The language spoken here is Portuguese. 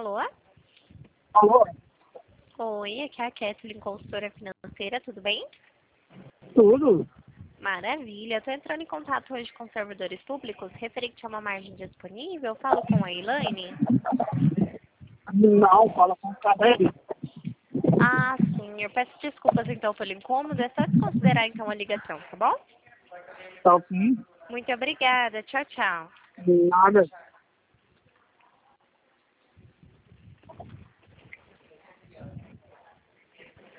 Alô? Alô? Oi, aqui é a Kathleen, consultora financeira, tudo bem? Tudo? Maravilha, estou entrando em contato hoje com servidores públicos, referente a uma margem disponível, falo com a Elaine. Não, fala com o Cadelli. Ah, sim, eu peço desculpas então pelo incômodo, é só desconsiderar então a ligação, tá bom? Tá sim? Muito obrigada, tchau, tchau. Nada.